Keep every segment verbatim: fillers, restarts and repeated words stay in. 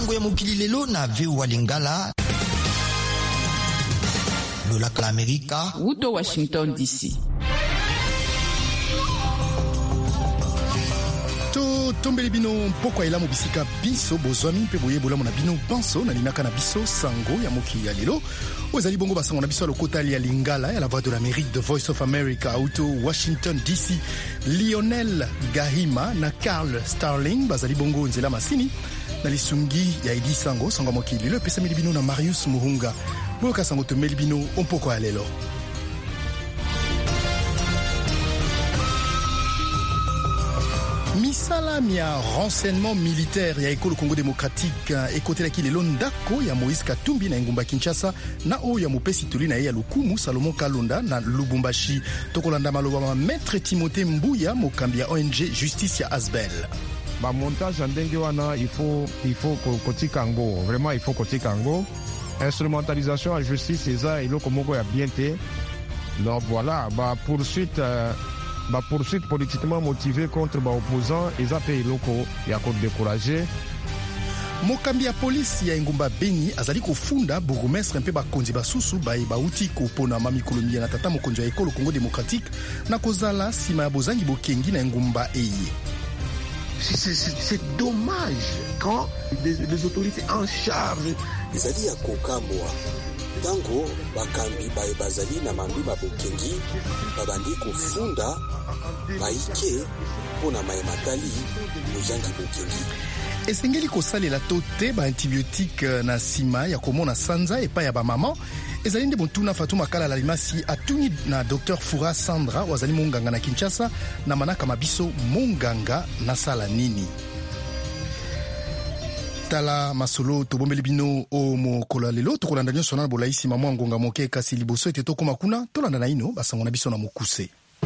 sango ya mokili lelo na V O A Lingala. Lola kala Amerika. Wuto Washington D C. To tombeli bino mpoko ila mobisika biso bozwami mpe boye bolamu na bino banso na limaka na biso sango ya mokili ya lelo. Ozali bongo basango na biso lokotali ya Lingala ya la voix de l'Amérique, The Voice of America, auto Washington D C. Lionel Gahima na Carl Starling bazali bongo nzela masini na lisungi ya Edi Sango sango ya mokili lelo pesa milibino na Marius Muhunga. Boka sango to melibino mpoko ya lelo. Misala mia renseignement militaire ya ekolo Congo démocratique ekotelaki lelo ndako ya Moïse Katumbi na Ngumba Kinshasa na oyo ya mopesi toli na ye ya lukumu Salomon Kalonda na Lubumbashi. Tokolanda maloba ma Maître Timothée Mbuya mokambi ya O N G Justice ya Asbel. Ba montage ndenge wana il faut il faut kotika ngo vraiment il faut kotika ngo instrumentalisation à justice eza iloko moko ya bien te. Donc voilà ba poursuite euh, ba poursuite politiquement motivée contre ba opposants eza pe iloko ya ko décourager. Mokambi ya polisi ya Ngumba Beni azali kofunda bourgmestre mpe bakonzi basusu baye bauti kopona mamikolomi na tata mokonzi ya ekolo Congo démocratique na kozala sima ya bozangi bokengi na Ngumba eye. C'est, c'est, c'est dommage quand les, les autorités en charge ezali ya kokamwa tango bakambi baye bazali na mambi babokengi babandi kofunda baike pona mayematali mozangi bokengi. Esengeli kosalela to te ba antibiotique na sima ya komona sanza epa ya ba maman ezali nde Montuna Fatuma Kala la limasi atuni na Docteur Fura Sandra wazali monganga na Kinshasa na manaka mabiso monganga na sala nini. Tala masolo to bombeli bino o mokola lelo to kolanda nyo sona bolaisi mama ngonga moke kasi liboso ete to koma kuna to landa na ino basango na biso na mokuse.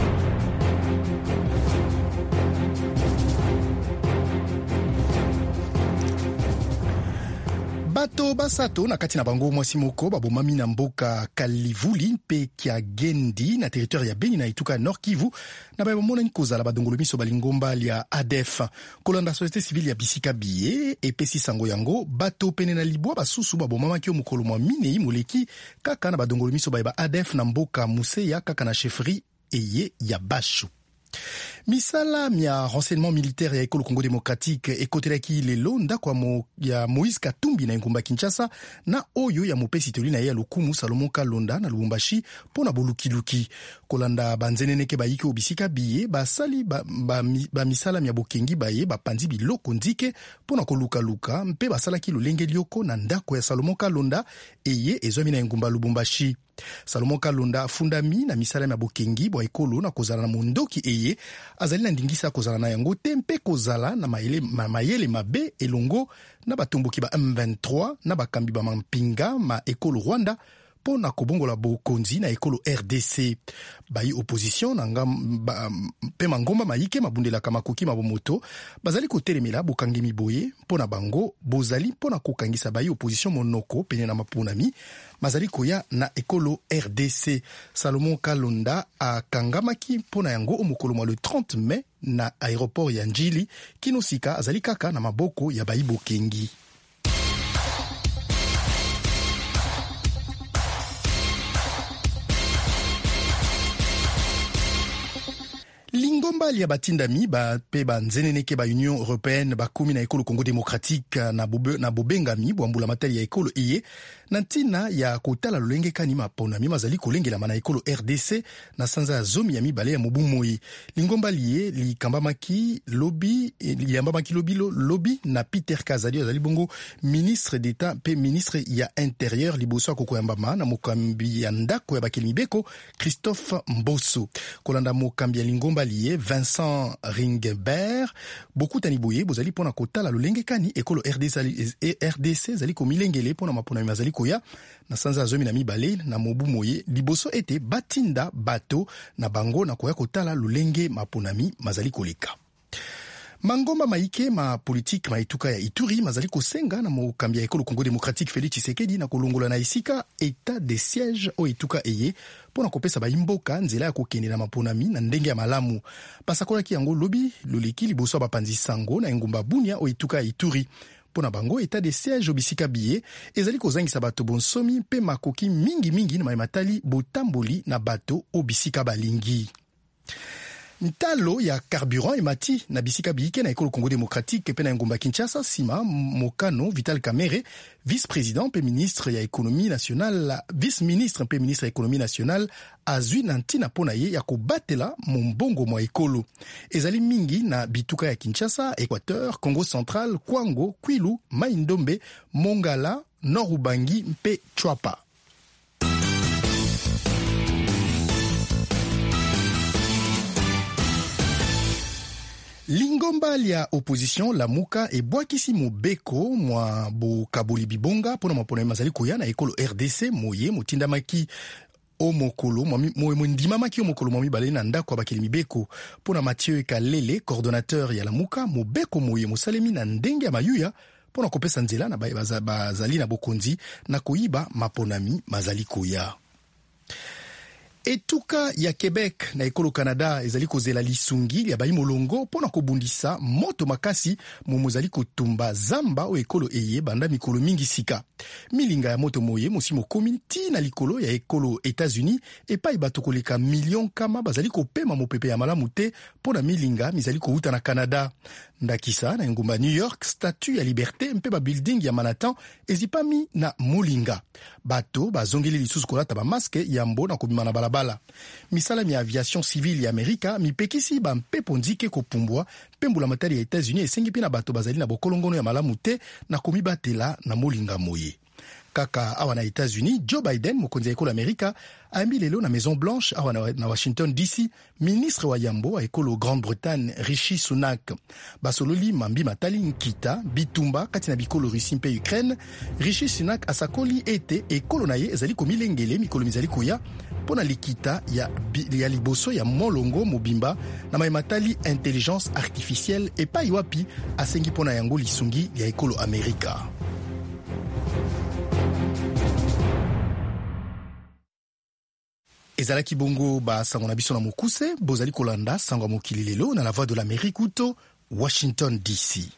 Bato basato na kati na bango mwasi moko babomami na mboka Kalivuli mpe Kiagendi na territoire ya Beni na Ituka Nord Kivu na babomona nkozala badongolo miso balingomba ya A D F kolanda société civile ya Bisika Biye epesi sango yango bato pene na libwa basusu babomama kio mokolo mwa minei moleki kaka na badongolo miso ba A D F na mboka Museya kaka na chefferie eye ya Bashu. Misala mia renseignement militaire ya ekolo Congo démocratique ekotelaki lelo ndako mo, ya Moïse Katumbi na Ngumba Kinshasa na oyo ya mopesi toli na ye ya lukumu Salomon Kalonda na Lubumbashi pona bolukiluki kolanda banzeneneke bayiki obisika biye basali ba, ba, ba misala mia bokengi baye bapanzi biloko ndike pona koluka luka mpe basalaki lolenge lioko na ndako ya Salomon Kalonda eye ezwami na Ngumba Lubumbashi. Salomon Kalonda fundami na misala ya bokengi bwa ekolo na kozala na mondoki eye azali na ndingisa kozala na yango te mpe kozala na mayele, ma, mayele mabe elongo na batomboki ba M vingt-trois na bakambi ba mampinga ma ekolo Rwanda po na kobongola bokonzi na ekolo R D C. Bayi opposition na ngam ba, pe mangomba maike mabundelaka makoki mabomoto bazali kotelemela bokangemi boye po na bango bozali po na kokangisa bayi opposition monoko pene na mapunami mazali koya na ekolo R D C. Salomon Kalonda akangamaki po na yango omokolo mwa le trente mai na aéroport ya Njili kinosika azali kaka na maboko ya bayi bokengi. Lingomba lia batindami ba pe ba nzeneneke ba Union Européenne ba komi na ekolo Congo démocratique na bobe na bobengami bwambula matali ya ekolo iye na ntina ya kotala lolenge kanima pona mi mazali kolengela mana ekolo R D C na sanza ya zomi ya mibale ya mobumoi. Lingomba liye likambamaki lobby liambamaki lobby lobby na Peter Kazadi azali bongo ministre d'État pe ministre ya intérieur liboso akoko yambama na mokambi ya ndako ya bakeli mibeko Christophe Mboso kolanda mokambi ya Lingomba liye Vincent Ringebert beaucoup taniboye bozali pona kotala lolenge kani ekolo R D C R D C zali komilengele pona mapona mazali koya na sanza zomi na mibale na mobu moye liboso ete batinda bato na bango na koya kotala lolenge maponami mazali koleka. Mangomba maike ma politique ma etuka ya Ituri mazali kosenga na mokambi ya ekolo Congo démocratique Félix Tshisekedi na kolongola na isika état de siège o etuka eye pona kopesa ba imboka nzela ya kokende na maponami na ndenge ya malamu pasakola ki yango lobi loleki liboso ba panzi sango na Ngumba Bunia o etuka ya Ituri pona bango état de siège obisika biye ezali kozangisa bato bonsomi mpe makoki mingi mingi na mayematali botamboli na bato obisika balingi. Ntalo ya carburant emati na bisika biyike na ekolo Congo démocratique pe na ngomba Kinshasa sima mokano Vital Kamerhe vice-président pe ministre ya économie nationale vice-ministre pe ministre ya économie nationale azwi na ntina pona ye ya kobatela mombongo mwa ekolo ezali mingi na bituka ya Kinshasa, Équateur, Congo central, Kwango, Kwilu, Mai-Ndombe, Mongala, Nord Ubangi mpe Chwapa. Lingomba lia opposition Lamuka e bwakisi mobeko mwa bokaboli bibonga pona mapona mazali koya na ekolo R D C moye motindamaki o mokolo moye ndimamaki o mokolo mwa mibale na ndako abakeli mibeko pona Mathieu Kalele coordonnateur ya Lamuka mobeko moye mosalemi na ndenge ya mayuya pona kopesa nzela na bazali na bokonzi na koyiba maponami mazali koya. Etuka ya Quebec na ekolo Canada ezali kozela lisungi ya bayi molongo pona kobundisa moto makasi momozali kotumba zamba o ekolo eye banda mikolo mingi sika. Milinga ya moto moye mosimo komiti na likolo ya ekolo États-Unis epai bato koleka million kama bazali kopema mopepe ya malamu te pona milinga mizali kouta na Canada. Ndakisa na ngumba New York statue ya liberté mpe ba building ya Manhattan ezipami na molinga. Bato bazongeli lisusu kolata ba maske yambo na kobima na balabala. Misala mi aviation civile ya Amerika mipekisi ba mpepo nzike kopumbwa pembula matari ya États-Unis esengi pina bato bazali na bokolongono ya malamu te na komibatela na molinga moye. Kaka awa na États-Unis, Joe Biden mokonzi ya ekolo Amerika ayambi lelo na Maison Blanche awa na Washington D C ministre wa yambo a ekolo Grande-Bretagne Rishi Sunak. Basololi mambi matali nkita bitumba kati na bikolo Russie mpe Ukraine. Rishi Sunak asakoli ete ekolo na ye ezali komilengele mikolo mizali koya pona likita ya, ya liboso ya molongo mobimba na mayematali intelligence artificielle epai wapi asengi pona yango lisungi ya ekolo Amerika. Ezalaki bongo ba sango na biso na mokuse bozali kolanda sango mokili lelo na la voix de l'Amérique uto Washington D C.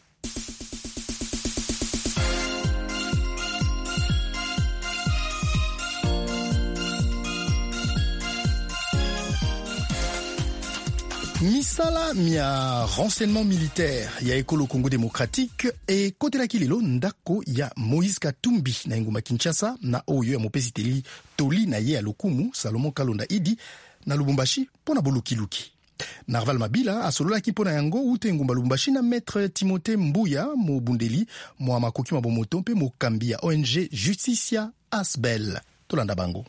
Misala mia renseignement militaire ya ekolo Congo démocratique e kotelaki lelo ndako ya Moïse Katumbi na ngoma Kinshasa na oyo ya mopesi teli toli na ye ya lokumu Salomon Kalonda Idi na Lubumbashi pona bolukiluki. Narval Mabila asololaki pona yango ute ngumba Lubumbashi na maître Timothée Mbuya mobundeli mwa makoki mabomoto mpe mokambi ya O N G Justicia Asbel tolanda bango.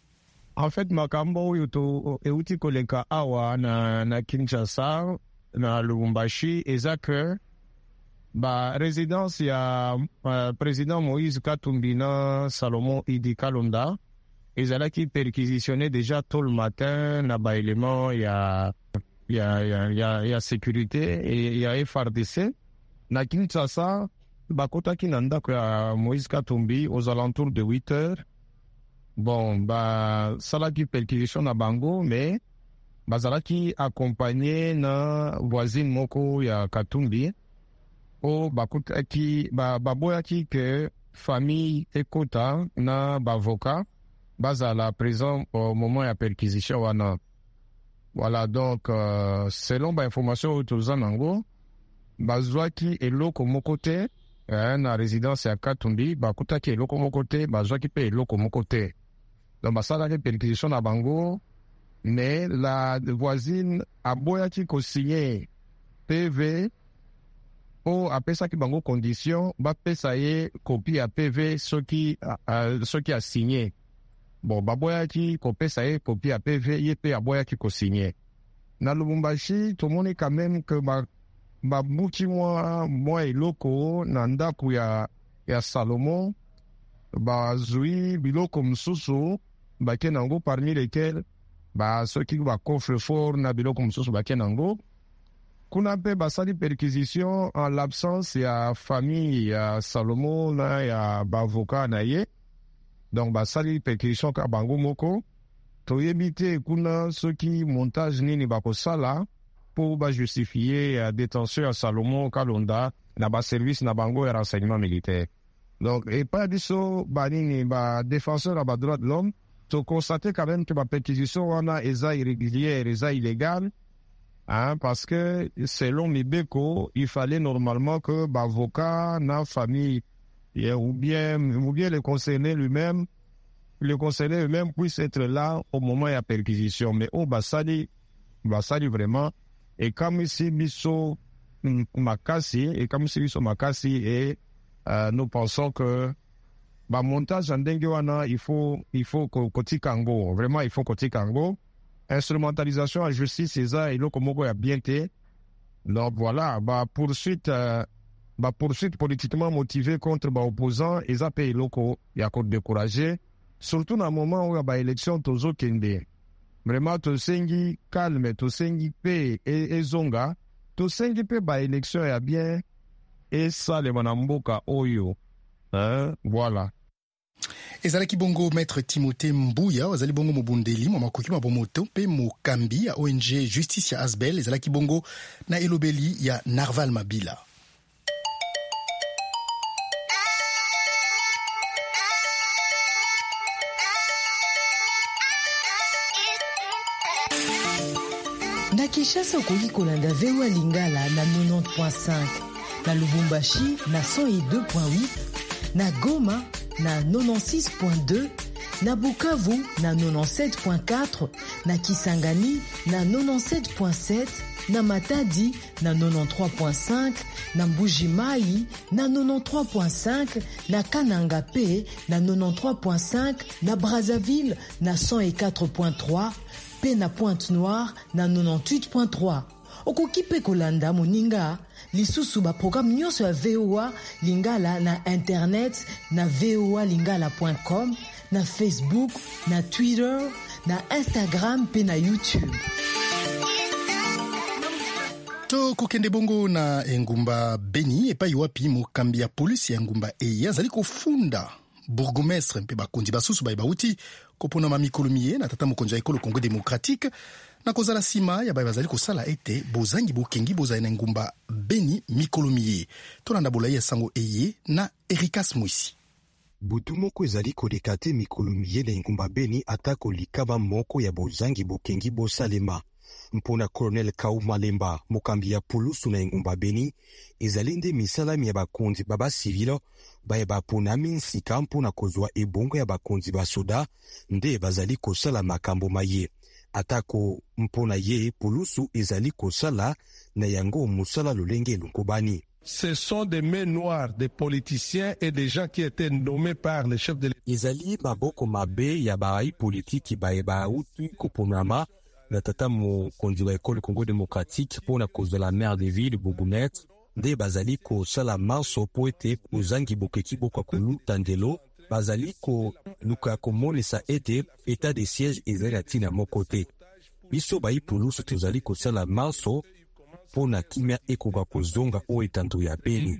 En fait, makambo oyo to euti koleka awa na, na Kinshasa na Lubumbashi eza que ba résidence ya uh, président Moïse Katumbi na Salomon Idi Kalonda ezalaki perquisitionné déjà tôt le matin na ba élément ya ya ya ya, ya sécurité et ya F R D C na Kinshasa bakotaki na ndako ya Moïse Katumbi aux alentours de huit heures. Bon, bah, salaki perquisition na bango, mais bazalaki accompagné na voisine moko ya Katumbi. O bakutaki ba baboyaki que famille ekota na bavoka bazala présent au moment ya perquisition wana. Voilà, donc euh, selon ba information autozanango bazwaki eloko moko te eh, na résidence ya Katumbi bakutaki eloko moko te bazwaki pe eloko moko te. Donc, ça a été perquisition à Bango, mais la voisine a boyaki ko signé P V, ou après ça qui Bango condition, ba pesa ye copie à P V, ce qui, euh, ce qui a signé. Bon, ba boyaki ko pesa ye copie à P V, ye pe a boyaki ko signé. Na Lubumbashi, tout le monde est quand même que ba, ba bouti moi, moi et loko, nanda ku ya, ya Salomon, ba zui biloko msusu bake nango parmi lesquels ba soki ba coffre fort na biloko msusu bake nango kuna pe basali perquisition en l'absence ya famille ya Salomon na ya bavoka na ye donc basali perquisition ka bango moko toyebi te kuna soki montage nini bakosala pour ba justifier la détention à Salomon Kalonda na ba service na bango et renseignement militaire. Donc, et pas du tout, ba nini, ba défenseur à ba droit de l'homme, tu constates quand même que ma perquisition on a esa irrégulière, esa illégale, hein, parce que selon Mibeko, il fallait normalement que l'avocat, la famille, ou bien, ou bien le concerné lui-même, le concerné lui-même puisse être là au moment de la perquisition. Mais au Bassali, Bassali vraiment, et comme ici, Misso Makassi, et comme ici, Misso Makassi, et euh, nous pensons que bah, montage en Denguewana, il faut, il faut Koti Kango, vraiment, il faut Koti Kango. Instrumentalisation en justice, c'est ça, et là, comme on a bien été. Donc voilà, bah, poursuite, euh, bah, poursuite politiquement motivée contre bah, opposants, et ça paye locaux, il y a qu'on découragé. Surtout dans le moment où il y a bah, élection, Tozo Kende. Vraiment, Tosengi calme, Tosengi paix et zonga. Tosengi paix, bah, élection, il y a bien, et ça, les manamboka, oyo. Hein, voilà. ezalaki bongo maître Timothée Mbuya azali bongo mobundeli mwa makoki mwa bomoto pe mokambi ya O N G Justice ya Asbel ezalaki bongo na elobeli ya Narval Mabila. Na Kinshasa okoki kolanda V O A Lingala na quatre-vingt-dix point cinq, na Lubumbashi na cent deux point huit, na Goma na quatre-vingt-seize point deux, na Bukavu na quatre-vingt-dix-sept point quatre, na Kisangani na quatre-vingt-dix-sept point sept, na Matadi na quatre-vingt-treize point cinq, na Mbuji-Mayi na quatre-vingt-treize point cinq, na Kananga P na quatre-vingt-treize point cinq, na Brazzaville na cent quatre point trois, pe na Pointe-Noire na quatre-vingt-dix-huit point trois. Okoki pe kolanda moninga lisusu ba programme nyonso ya V O A Lingala na internet na v o a lingala point com, na Facebook, na Twitter, na Instagram pe na YouTube. To kokende bongo na engumba Beni epai wapi mokambi ya polisi ya engumba Eya azali kofunda bourgmestre mpe bakonzi basusu bai bauti kopona mamikolo miye na tata mokonzi ya ekolo Congo démocratique na kozala sima ya bai bazali kosala ete bozangi bokengi bozali na engumba Beni mikolo miye tolanda bolai ya sango Eye na Ericas Mwisi. Butu moko ezali koleka te mikolo miye na engumba Beni atako likaba moko ya bozangi bokengi bosalema. Mpona Colonel Kau Malemba, mokambi ya pulusu na engumba Beni, ezali nde misalami ya bakonzi baba civilo baye baponami nsika mpona kozwa ebongo ya bakonzi basoda nde bazali kosala makambo maye. Atako mpona ye pulusu ezali kosala na yango musala lolenge lunkobani. Ce sont des mains noires des politiciens et des gens qui étaient nommés par les chefs de l'État. Ezali maboko mabe ya baai politiki baye bautu koponama na tata mokonzi wa ekolo Congo démocratique pona kozwa la maire de ville bourgmestre nde bazali kosala manso po ete kozangi bokeki bokwa koluta ndelo bazali koluka komonisa ete état de siège ezali atina moko te. Biso bayi pulusu tozali kosala manso pona kimia ekoka kozonga o etando ya Beni.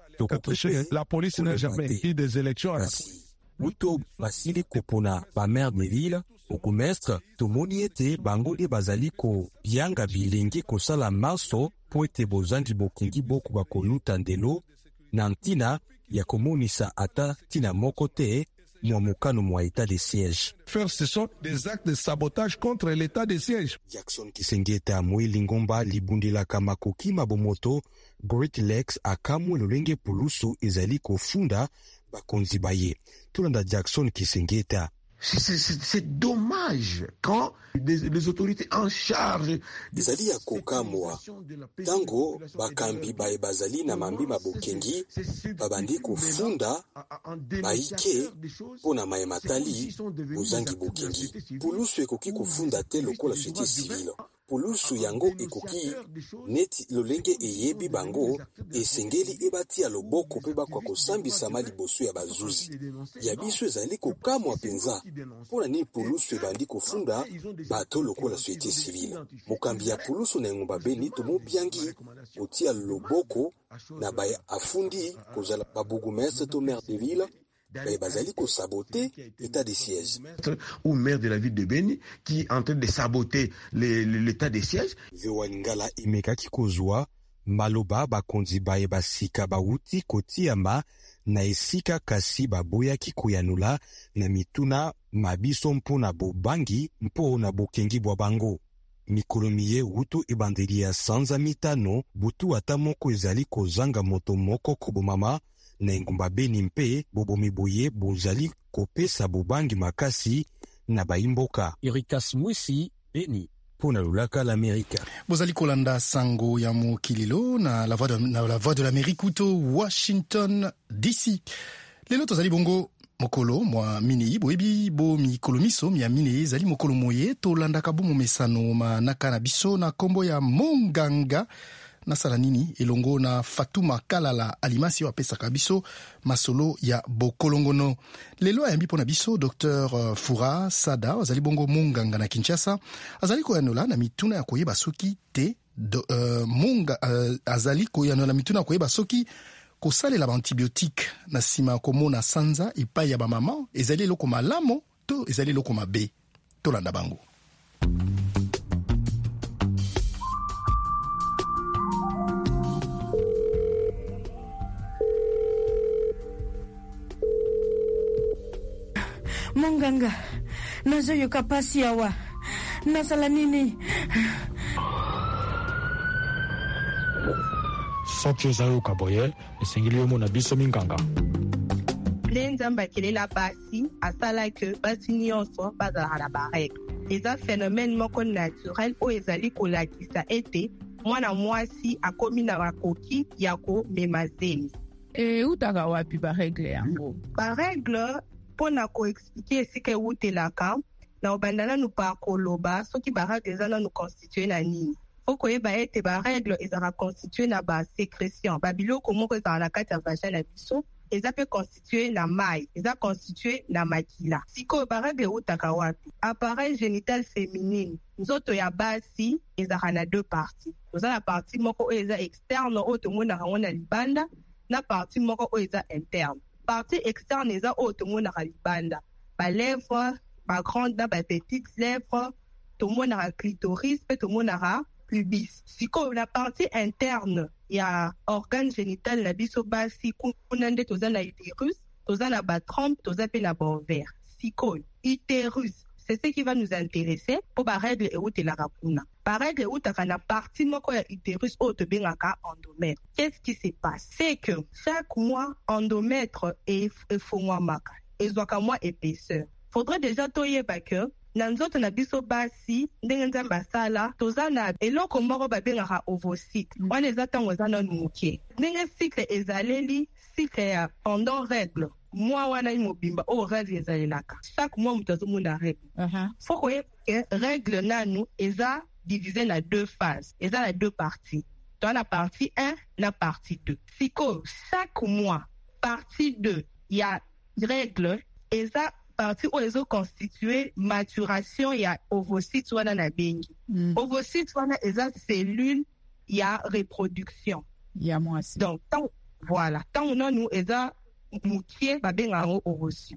La police n'a jamais eu des élections. Buto basili kopona ba maire de ville bourgmestre tomoni ete bango de bazali ko bianga bilenge kosala manso po ete bozandi bokengi boko bakoluta ndelo na ntina ya komonisa ata tina moko te mwa mokano mwa état de siège. Faire ce sont des actes de sabotage contre l'état de siège. Jackson Kisengeta Mwili Ngomba libundela makoki mabomoto Great Lakes akamwe lolenge pulusu ezali kofunda bakonzi baye. Tulanda Jackson Kisengeta. C'est dommage quand les, les autorités en charge ezali ya kokamwa tango bakambi baye bazali na mambi mabokengi babandi kufunda baike pona maye matali bozangi bokengi pulusu ekoki kufunda te lokola société civile pulusu yango ekoki neti lolenge eyebi bango esengeli ebati ya loboko pe bakwa kosambisa liboso ya bazuzi ya biso ezali kokamwa penza pona ni pulusu ebandi kufunda bato lokola société civile mokambi ya pulusu na engumba Beni tomobiangi kotia loboko na baya afundi kozala babourgmestre to maire de ville mais bazali ko saboter état de siège. Ou maire de la ville de Beni qui est en train de saboter l'état de siège. Vewa Lingala imekaki kozwa maloba bakonzi baye basika bauti kotiama na esika kasi baboyaki koyanula na mituna mabiso mpona bobangi mpona bokengi bwa bango. Mikolo miye wutu ebandeli ya sanza mitano butu ata moko ezali kozanga moto moko kobomama na engumba Beni mpe bobomi boye bozali kopesa bobangi makasi na baimboka. Erikas Mwisi, Beni. Pona lulaka l'Amérique. Bozali kolanda sango ya mokililo na la voix de, na la voix de l'Amérique uto Washington D C. Lelo tozali bongo mokolo mwa minei boyebi bo mikolo miso mia minei zali mokolo moye tolandaka bo momesano manaka na biso na kombo ya Monganga nasala nini elongo na Fatuma Kalala Alimasi wapesaka biso masolo ya bokolongono. Lelo ayambi pona biso Docteur Fura Sada azali bongo Monganga na Kinshasa azali koyanola na mituna ya koyeba soki te do, uh, Monga uh, azali koyanola na mituna ya koyeba soki kosalela ba antibiotique na sima komona sanza epai ya ba mama ezali eloko malamo to ezali eloko mabe tolanda bango. Monganga, nazoyoka pasi awa. Nasala nini? Soki ozayoka boye, esengeli omona biso minganga. Nzamba kelela pasi asala ke basi nyonso bazala na barègle. Eza phénomène moko naturel o ezali kolakisa ete mwana mwasi akomi na makoki ya komema zemi. E utaka wapi barègle yango? Barègle pona ko expliquer esika eutelaka na obandana nu pa koloba soki barègle eza nanu constitué na nini. Foko yeba ete barègle ezala constitué na ba sécrétion babiloko moko ezala na kati ya vagin na biso eza pe constitué na maille eza constitué na makila. Siko barègle eutaka wapi? Appareil génital féminine nzoto ya basi ezala na deux parties. Oza na partie moko oyo eza externe oyo tomonaka yango na libanda na partie moko oyo eza interne. Partie externe eza oyo tomonaka libanda ba lèvres ba grande na ba petite lèvres tomonaka clitoris pe tomonaka pubis. Siko la partie interne ya organe génital na biso basi kuna nde toza na utérus toza na ba trompe toza pe na ba ovaire. Siko utérus c'est ce qui va nous intéresser pour ba règle eutelaka kuna. Ba règle eutaka na partie moko ya utérus oyo tobengaka endomètre. Qu'est-ce qui se passe? C'est que chaque mois endomètre efongwamaka ezwaka mwa épaisseur. Faudrait déjà toyeba que na nzoto na biso basi ndenge nzambe asala toza na eloko moko babengaka ovocyte wana eza ntango eza nanu moke ndenge cycle ezaleli cycle ya pendant règle mwa wana mobimba oyo règle ezalelaka chaque mois moto azomona règle fo koyeba ke règle nanu eza divisé na deux phases eza na deux parties toa na partie un na partie deux siko chaque mois partie deux ya règle eza partie où ils ont constitué maturation ya ovocyte wana na bengi. Mm. Ovocyte wana eza cellule ya reproduction. Ya mwasi. Donc tant voilà, tant non nous eza mukie ba benga ngo ovocyte.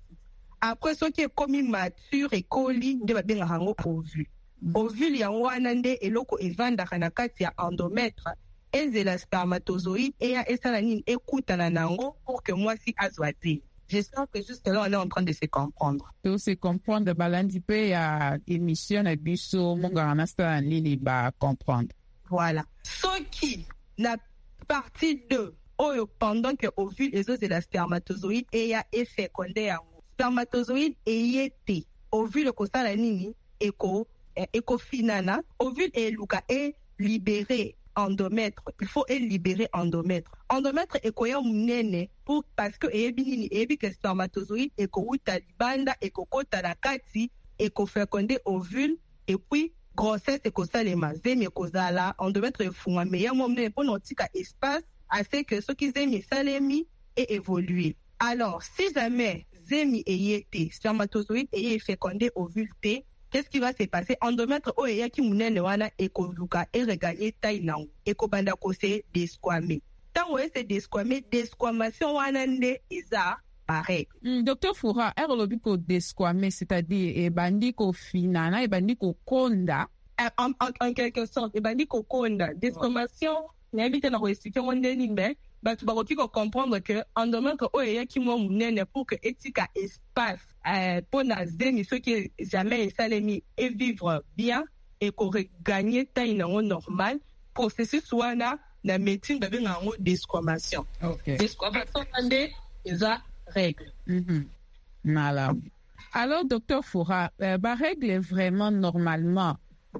Après ce qui est comme mature et coli nde ba benga ngo ovule. Mm. Ovule ya wana nde eloko evanda kana kati ya endomètre ezela spermatozoïde et ya esala nini ekutana nango pour que mwasi azwate. J'espère que juste là, on est en train de se comprendre. De se comprendre, balandi pe ya émission na biso Monganga nasala nini ba comprendre. Voilà. Ce qui la partie deux, oyo pendant que ovule ezo de la spermatozoïde et ya effet fécondé yango. Spermatozoïde eyete ovule kosala nini eko eko finana ovule eluka e libéré endomètre, il faut libérer endomètre. Endomètre est koya munene pour parce que eyebi nini eyebi que spermatozoïde eko uta libanda eko kota na kati eko fécondé ovule et puis grossesse eko salema zemi eko zala endomètre efunga meya momne pour notika espace assez que ce qui zemi salemi et évoluer. Alors si jamais zemi eyete spermatozoïde eye fécondé ovule te qu'est-ce qui va se passer? Endomètre o eya ki munene wana ekoluka e regagner taille nango ekobanda ko se desquamer. Tango e se desquamer, desquamation wana nde eza pareil. Mm, docteur Fura, er lobi ko desquame, c'est-à-dire e bandi ko finana, e bandi ko konda. En, en, en quelque sorte, e bandi ko konda. Desquamation, n'a habité dans l'explication on délimbe, bah tu vas comprendre que en demandant que oh ya qui moi mounene pour que éthique espace euh, pour na zemi ceux qui jamais salemi et vivre bien et qu'on gagner temps normal processus soit là la médecine de bien en desquamation. Okay. Desquamation c'est des règles. Mm-hmm. Voilà. Alors docteur Fura, euh, ba règle vraiment normalement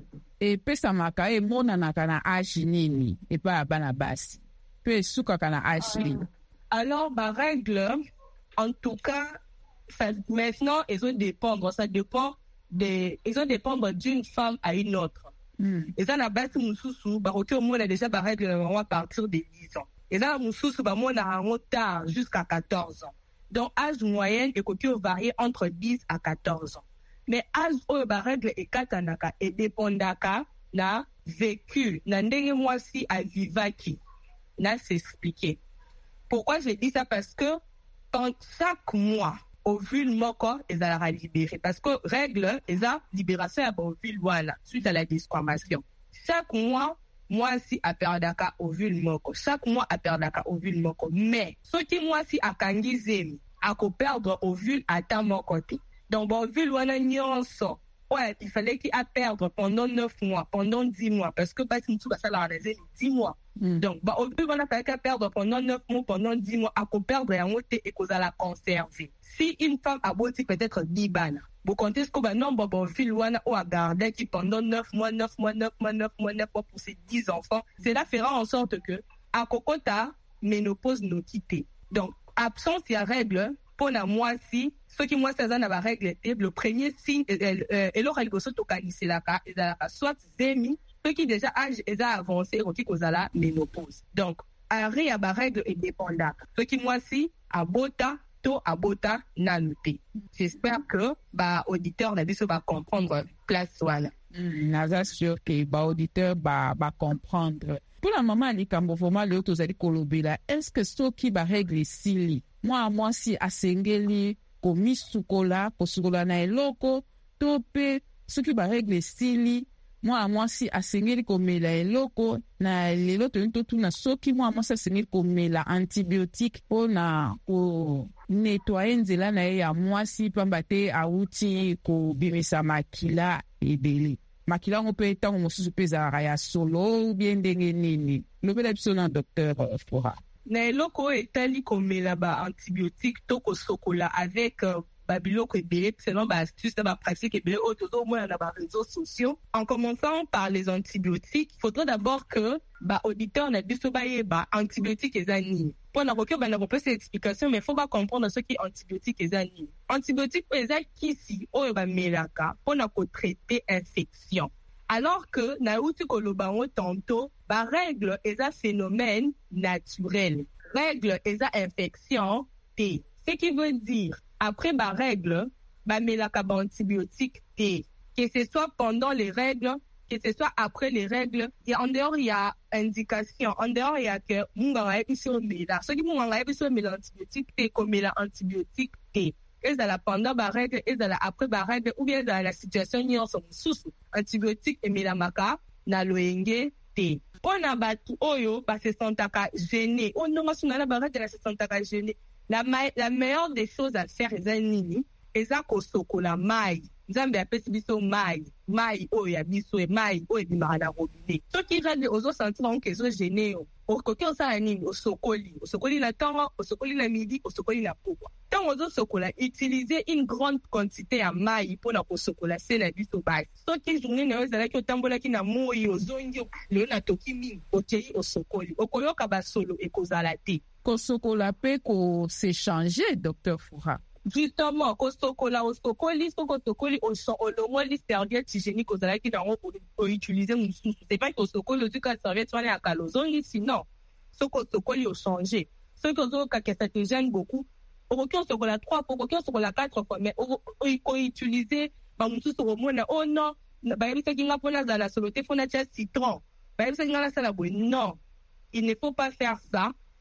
et pe samaka e mona na kana ajinini et pas bana basi. Pe suka kana ajini. Alors ba règle en tout cas ça, maintenant ils ont dépendre ça dépend de ils ont dépendre d'une femme à une autre. Mm. Et ça na basi mususu ba roki au monde déjà ba règle à partir de dix ans. Et ça mususu ba mona en tard jusqu'à quatorze ans. Donc âge moyen et côté varie entre dix à quatorze ans. Mais âge où ba règle et katanaka et dépendaka na vécu na ndenge moi si à vivaki na s'expliquer. Pourquoi je dis ça? Parce que quand chaque mois ovule moko ezalaka libéré parce que règle eza libération ya ovule wana suite à la desquamation. Chaque mois moi si a perdaka ovule moko, chaque mois a perdaka ovule moko, mais soki moi si akangi zemi ako perdre ovule ata moko te. Donc bon ovule wana nyonso ouais, il fallait qu'il a perdre pendant neuf mois, pendant dix mois, parce que bah, si nous ça la raison dix mois. Mm. Donc, bah, au plus, on a fait qu'à perdre pendant neuf mois, pendant dix mois, à qu'on perdre en haute et qu'on a la conserver. Si une femme a beau peut-être dix bana, vous comptez ce qu'on va non, bon, bon, fil ou à garder qui pendant neuf mois, neuf mois, neuf mois, neuf mois, neuf mois pour ses dix enfants, cela fera en sorte que, à Kokota, ménopause nous quitter. Donc, absence, il y a règle, pour la moi si, ceux qui moi, ça n'a pas règle, le premier signe, et l'autre, il se toca, c'est la soit zémi, ceux qui déjà âge, ils ont avancé, qui cause la ménopause. Donc, arrêt à la règle est dépendant. Ceux qui moi si, à bota, to à bota, n'a noté. J'espère que, bah, auditeur, la va comprendre, place, voilà. N'a sûr que, bah, auditeur, bah, va comprendre. Pour la maman, les camboforma, les autres, les kolobela, est-ce que ceux qui va régler si moi, moi, si asengeli, komi sukola, kosukola na eloko, tope, ceux qui va régler si moi, moi, si asengeli komela eloko, na lelo to tout na soki, moi, moi, si asengeli komela antibiotique, po na, ko nettoyer nzela na ya, moi, si pambate auti, ko bimisa makila, ebele. Makila, on peut être en mosusu pezara ya solo, ou bien denge nini. Lobe la biso na docteur Fura. Na eloko etali komela ba antibiotique toko sokola avec euh, babiloko ebele selon ba astuce ba pratique ebele autour moins na ba réseaux sociaux. En commençant par les antibiotiques, il faudrait d'abord que ba auditeur na biso ba yeba antibiotique ezani. Pour na kokyo ba na kopesa explication mais faut pas comprendre ce qui antibiotique ezani. Antibiotique eza kisi oyo ba melaka pour na ko traiter infection. Alors que, na outi kolobango tantôt, ba règle est un phénomène naturel. Règle est un infection T. Ce qui veut dire, après ba règle, ba melaka ba antibiotique T. Que ce soit pendant les règles, que ce soit après les règles, et en dehors il y a indication, en dehors il y a que munga wa episo mela. Ce qui munga wa episo mela antibiotique T comme la antibiotique T. Est dans la pendant ba règle, est dans la après ba règle, ou bien dans la situation n'y sont sous antibiotique et melamaka na loenge T. On a battu oyo ba se sentaka gêné. On non ma na ba règle la se sentaka gêné. La la meilleure des choses à faire est nini, eza ko sokola mai. Nzambe apesi biso mai, mai oyo ya biso e mai oyo bimaka na robinet. Ce qui rend ozo sentir donc ezo gêné yo. Okoki osala nini osokoli, osokoli na ntongo, osokoli na midi, osokoli na pokwa. Tant ozo sokola, utiliser une grande quantité ya mai pour na kosokola se na biso bai. Soki journée na yo ezalaki otambolaki na moi ozongi lelo na toki mingi okei osokoli. Okoyoka basolo ekozala te. Kosokola pe ko s'échanger, docteur Fura. Justement, kosokola osokoli, soko tokoli oson olongoli serviette hygiénique ozalaki nango pour utiliser mususu. C'est pas que osokoli ozuka serviette wana ya kalozongi, sinon soko tokoli ochanger. Ceux qui ont que ça te gêne beaucoup, okoki osokola trois fois, okoki osokola quatre fois, mais on utiliser ba mususu omona oh non, ba yebisa kinga pona za la soloté fona tia citron. Ba yebisa kinga la sala boy. Non, il ne faut pas faire ça.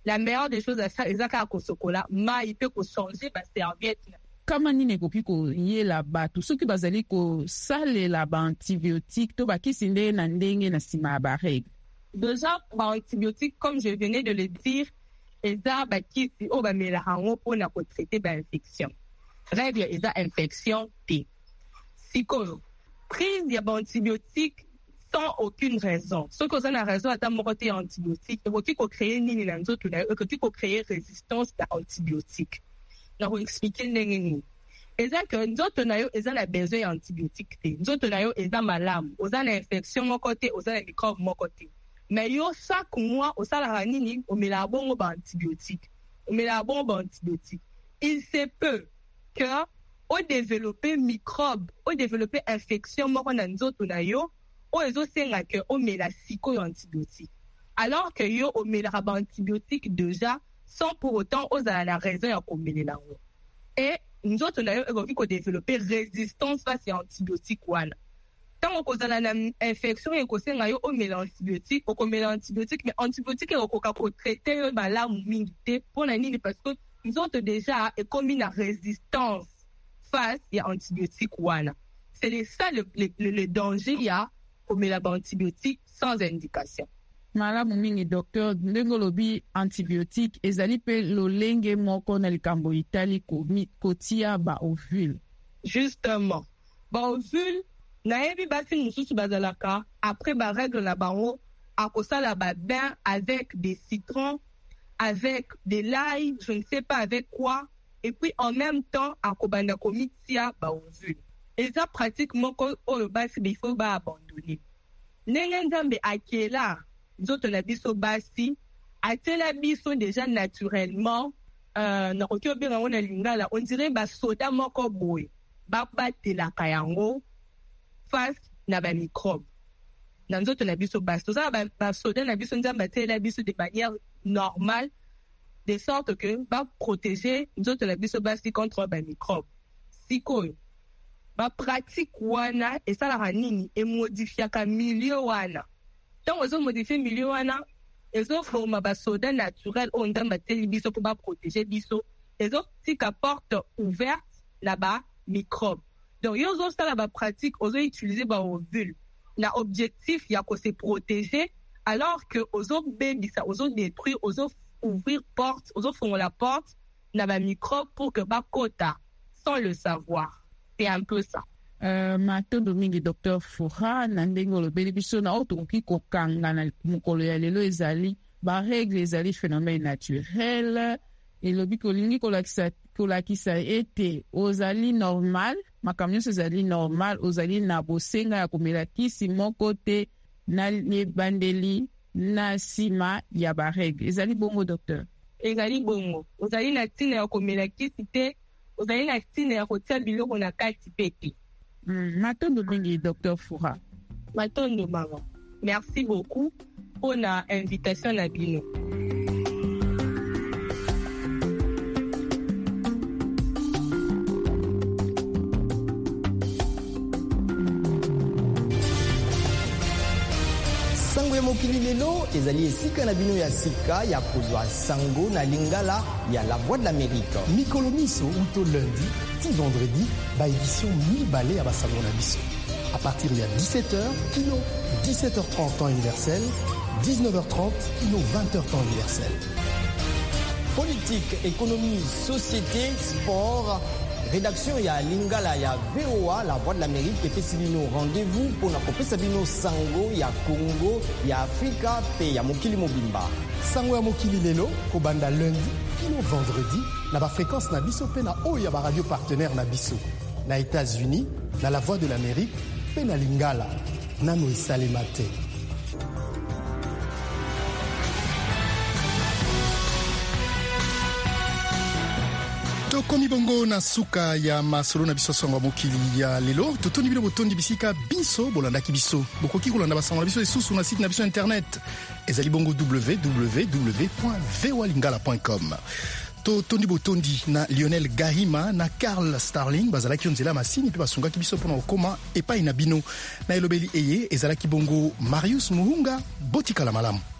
la meilleure des choses à faire ezaka kosokola ma ipe ko changer ba serviette. Kama nini ekoki koyela bato soki bazali kosalela baantibiotique to bakisi nde na ndenge na nsima ya barègle? Déjà baantibiotique comme je venais de le dire eza bakisi oyo bamelaka yango mpona kotraite bainfection. Règle eza infection te. Sikoyo prise ya baantibiotique sans aucune raison. Soki oza na raison ata moko te ya antibiotique ekoki kocreye nini na nzoto na yo, ekoki kocreye résistance ya antibiotique. Na koexplike ndenge nini eza ke nzoto na yo eza na besoin ya antibiotique te, nzoto na yo eza malamu, oza na infection moko te, oza na microbe moko te, mais yo chaque mois osalaka nini? Omelaka bongo baantibiotique, omelaka bongo baantibiotique. Il se peut que o développer microbe, o développer infection moko na nzoto na yo o ezosenga ke omela sikoyo antibiotique, alors que yo omelaka baantibiotique déjà sans pour autant ozala na raison ya komelela yango. Et nzoto na yo ekoki kodévelopper résistance face ya antibiotique wana. Ntango kozala na infection ekosenga yo omela antibiotique, okomela antibiotique, mais antibiotique ekokoka kotraite yo malamu mingi te. Mpona nini? Parce que nzoto déjà ekomi na résistance face ya antibiotique wana. C'est ça le, le, le, le danger ya komela antibiotique sans indication. Malamu mingi docteur, ndenge lobi antibiotique ezali pe lolenge moko na likambo itali kotia ba ovule. Justement, ba ovule na yebi basi mususu bazalaka après ba règle na bango akosala ba bain avec des citrons, avec de l'ail, je ne sais pas avec quoi, et puis en même temps akobanda komitia ba ovule. Eza pratique moko oyo basi il faut ba abandonner. Ndenge nzambe akela nzoto na biso basi atela biso déjà naturellement euh na koki obenga ngo na lingala on dirait ba soda moko boye ba batelaka yango face na ba microbe na nzoto na biso basi toza ba, ba soda na biso nzambe atela biso de manière normale de sorte que ba protéger nzoto na biso basi contre ba microbe. Sikoyo ba pratique wana esalaka nini? Emodifiaka milieu wana. Donc, ils ont modifié le milieu, ils ont formé un soda naturel, on a mis biso pour protéger biso. Ils ont dit qu'à porte ouverte, là-bas, microbes. Donc, ils ont ça là-bas pratique, ils ont utilisé les ovules. L'objectif, il y a que se protéger, alors que ils ont baby, ils ont détruit, ils ont ouvrir porte, ils ont formé la porte, là-bas, microbes pour que bas quota, sans le savoir. C'est un peu ça. Uh, matondo mingi docteur Fura na ndenge olobeli biso na otokoki kokanga na mokolo ya lelo ezali barègle ezali phénomène naturel elobi kolingi kolakisa kolakisa ete ozali normal makambo nyonso ezali normal ozali na bosenga ya komela kisi moko te na ebandeli na nsima ya barègle ezali bongo docteur? Ezali bongo, ozali na ntina ya komela kisi te, ozali na ntina ya kotia biloko na kati pe te. Mm, matondo mingi docteur Fura. Matondo maman. Merci beaucoup pour l'invitation na bino. Sango ya mokili lelo ezali esika na bino ya sika ya kozwa sango na lingala ya La Voix de l'Amérique. Mikolo miso uto lundi ti vendredi ba édition mibale ya basango na biso. À partir de dix-sept heures, kino dix-sept heures trente temps universel, dix-neuf heures trente, kino vingt heures temps universel. Politique, économie, société, sport. Rédaction ya lingala ya V O A, La Voix de l'Amérique, et Pessilino. Rendez-vous pour na kopesa bino sango ya Congo, ya Afrika, pe ya mokili mobimba. Sango ya mokili lelo, kobanda lundi, kino vendredi, na ba fréquence na biso pe na oyo ya ba radio partenaire na biso. Na États-Unis, na La Voix de l'Amérique, pe na lingala, nano esalema te. Tokomi bongo na suka ya masolo na biso sango mokili ya lelo totondi bino botondi bisika biso bolandaki biso bokoki kolanda basango na biso esusu na site na biso internet ezali bongo w w w point v o a lingala point com. Totondi botondi na Lionel Gahima na Carl Starling bazalaki onzela masini pe basungaki biso pona okoma epai na bino na elobeli eye ezalaki bongo Marius Muhunga botika la malamu.